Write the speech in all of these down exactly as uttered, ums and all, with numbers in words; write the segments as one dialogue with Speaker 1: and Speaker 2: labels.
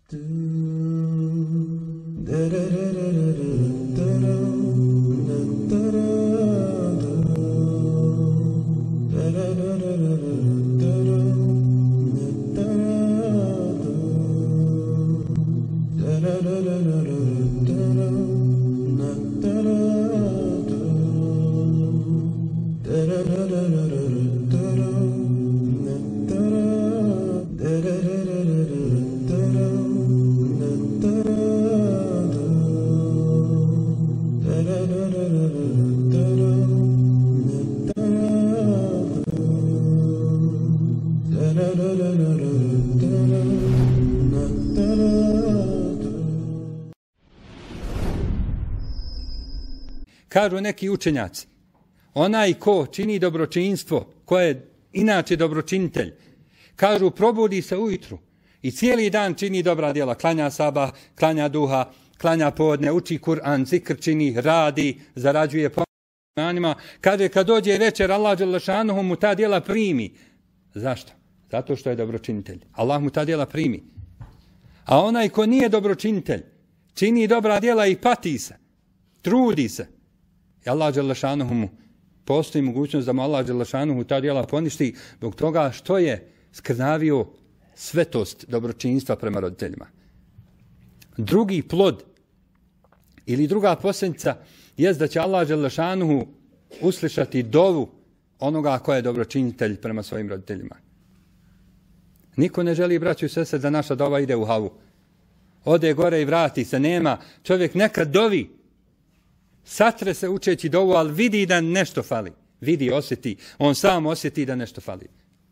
Speaker 1: Kažu neki učenjaci, onaj ko čini dobročinstvo, ko je inače dobročinitelj, kažu probudi se ujutru i cijeli dan čini dobra djela, klanja sabah, klanja duha, klanja podne, uči Kur'an, zikr čini, radi, zarađuje pomanima. Kaže kad dođe večer, Allah dželešanuhu mu ta djela primi. Zašto? Zato što je dobročinitelj. Allah mu ta djela primi. A onaj ko nije dobročinitelj, čini dobra djela i pati se, trudi se. I Allah dželešanuhu mu postoji mogućnost da mu Allah dželešanuhu ta djela poništi zbog toga što je skrnavio svetost dobročinstva prema roditeljima. Drugi plod ili druga posljedica jest da će Allah dželešanuhu uslišati dovu onoga ko je dobročinitelj prema svojim roditeljima. Niko ne želi, braćo i sestre, da naša dova ide u havu. Ode gore i vrati se, nema. Čovjek nekad dovi, satre se učeći dovu, ali vidi da nešto fali. Vidi, osjeti. On sam osjeti da nešto fali.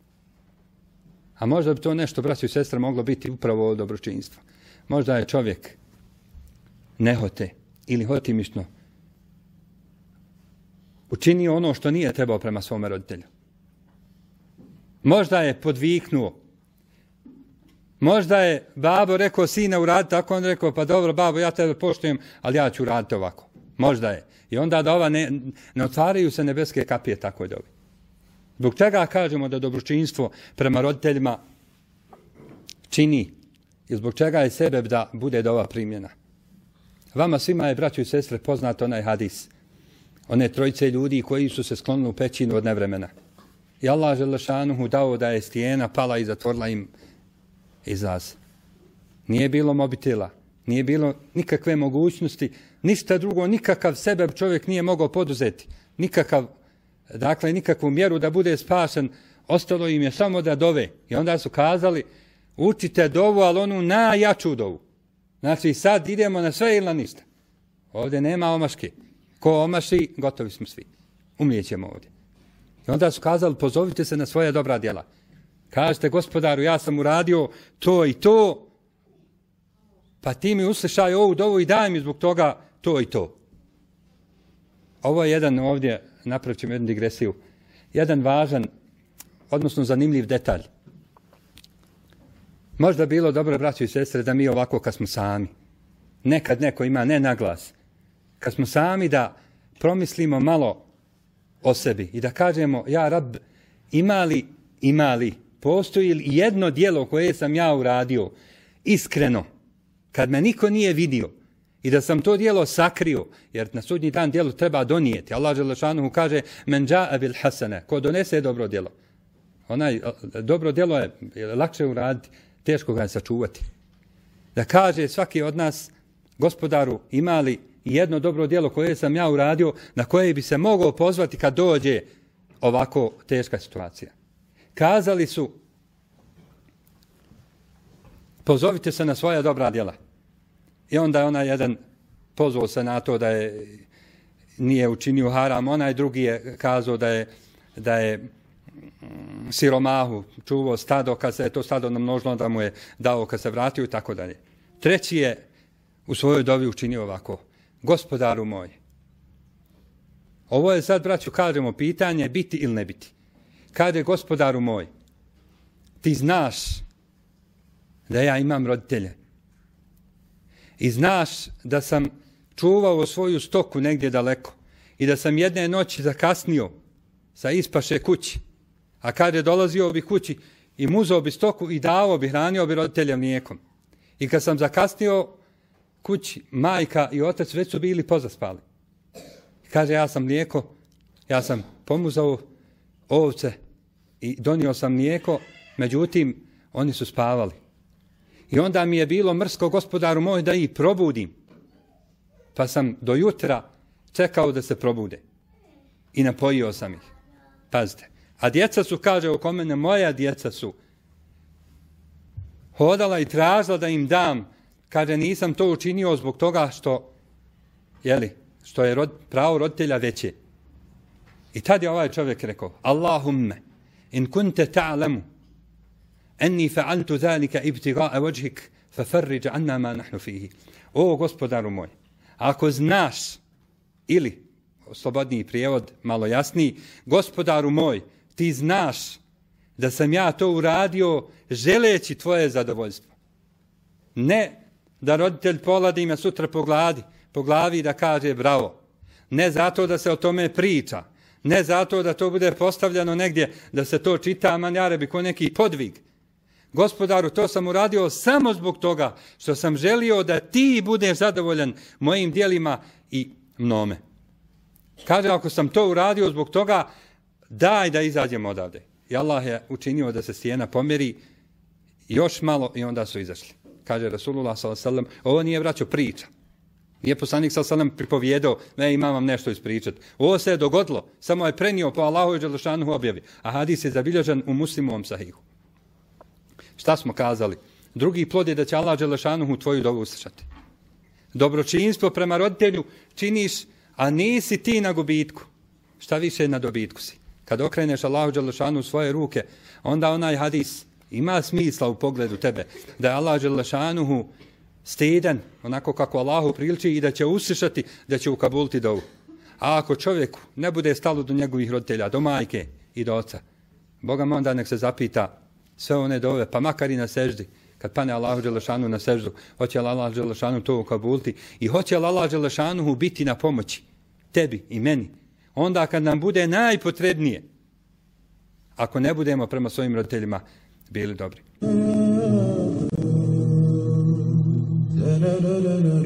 Speaker 1: A možda bi to nešto, braćo i sestre, moglo biti upravo ovo dobročinstvo. Možda je čovjek nehote ili hotimično učinio ono što nije trebao prema svome roditelju. Možda je podviknuo. Možda je babo rekao sine uradi tako, on rekao pa dobro babo ja tebe poštujem, ali ja ću uraditi ovako. Možda je. I onda da ova ne, ne otvaraju se nebeske kapije tako dobi. Zbog čega kažemo da dobročinstvo prema roditeljima čini i zbog čega je sebe da bude dova primljena. Vama svima je, braćo i sestre, poznat onaj hadis. One trojice ljudi koji su se sklonili u pećinu od nevremena. I Allah dželešanuhu dao da je stijena pala i zatvorila im izlaz. Nije bilo mobitela, nije bilo nikakve mogućnosti, ništa drugo, nikakav sebe čovjek nije mogao poduzeti. Nikakav, dakle, nikakvu mjeru da bude spašen. Ostalo im je samo da dove. I onda su kazali, učite dovu, ali onu najjaču dovu. Znači, sad idemo na sve ili na ništa. Ovdje nema omaške. Ko omaši, gotovi smo svi. Umrijećemo ovdje. I onda su kazali, pozovite se na svoja dobra djela. Kažete, gospodaru, ja sam uradio to i to, pa ti mi uslišaj ovu dovu i daj mi zbog toga to i to. Ovo je jedan ovdje, napravit ćemo jednu digresiju, jedan važan, odnosno zanimljiv detalj. Možda bilo dobro, braćo i sestre, da mi ovako kad smo sami, nekad neko ima ne naglas, kad smo sami da promislimo malo o sebi i da kažemo, ja Rab, ima li, ima li, postoji li jedno djelo koje sam ja uradio iskreno, kad me niko nije vidio i da sam to djelo sakrio, jer na sudnji dan djelo treba donijeti. Allah dželešanuhu kaže, men dža'a bil hasane, ko donese dobro djelo. Onaj, dobro djelo je, je lakše uraditi, teško ga je sačuvati. Da kaže svaki od nas, gospodaru, ima li jedno dobro djelo koje sam ja uradio, na koje bi se mogao pozvati kad dođe ovako teška situacija. Kazali su, pozovite se na svoja dobra djela. I onda je onaj jedan pozvao se na to da je nije učinio haram, onaj drugi je kazao da je, da je siromahu čuvao stado, kad se je to stado namnožilo, da mu je dao kad se vratio i tako dalje. Treći je u svojoj dovi učinio ovako, gospodaru moj. Ovo je sad, braću, kažemo pitanje biti ili ne biti. Kaže, gospodaru moj, ti znaš da ja imam roditelje. I znaš da sam čuvao svoju stoku negdje daleko i da sam jedne noći zakasnio sa ispaše kući. A kada je dolazio bi kući i muzao bi stoku i dao bi, hranio bi roditelja mlijekom. I kad sam zakasnio kući, majka i otac već su bili pozaspali. Kaže, ja sam mlijeko, ja sam pomuzao ovce i donio sam mlijeko, međutim, oni su spavali. I onda mi je bilo mrsko, gospodaru moj, da ih probudim. Pa sam do jutra čekao da se probude. I napojio sam ih. Pazite. A djeca su, kaže oko mene, moja djeca su hodala i tražila da im dam. Kaže, nisam to učinio zbog toga što, jeli, što je rod, pravo roditelja veće. I tad je ovaj čovjek rekao, Allahumme, in kunte ta'lamu, enni fa'altu zalika ibtiga'a wajhik, fafarriđa anna ma nahnu fihi. O, gospodaru moj, ako znaš, ili, slobodniji prijevod, malo jasniji, gospodaru moj, ti znaš da sam ja to uradio želeći tvoje zadovoljstvo. Ne da roditelj poladi me sutra po glavi, po glavi da kaže bravo. Ne zato da se o tome priča. Ne zato da to bude postavljeno negdje, da se to čita manjarebi ko neki podvig. Gospodaru, to sam uradio samo zbog toga što sam želio da ti budeš zadovoljan mojim djelima i mnome. Kaže, ako sam to uradio zbog toga, daj da izađemo odavde. I Allah je učinio da se stijena pomjeri još malo i onda su izašli. Kaže Rasulullah sallallahu alejhi ve sellem, ovo nije, braćo, priča. Nije poslanik sallallahu alejhi ve sellem pripovjedao, ne, imam vam nešto ispričati. Ovo se je dogodilo, samo je prenio po Allahu dželle šanuhu objavi. A hadis je zabilježen u Muslimovom sahihu. Šta smo kazali? Drugi plod je da će Allah dželle šanuhu tvoju dovu uslišati. Dobročinstvo prema roditelju činiš, a nisi ti na gubitku. Šta više na dobitku si. Kad okreneš Allahu dželle šanuhu svoje ruke, onda onaj hadis ima smisla u pogledu tebe. Da je Allah dželle šanuhu stidan, onako kako Allahu priliči, i da će uslišati, da će ukabuliti dovu. A ako čovjeku ne bude stalo do njegovih roditelja, do majke i do oca, Boga mu onda nek se zapita sve one dove, pa makar i na seždi, kad pane Allahu dželle šanuhu na seždu, hoće li Allah dželle šanuhu to ukabuliti i hoće li Allah dželle šanuhu biti na pomoći tebi i meni. Onda kad nam bude najpotrebnije, ako ne budemo prema svojim roditeljima bili dobri. La la la la la.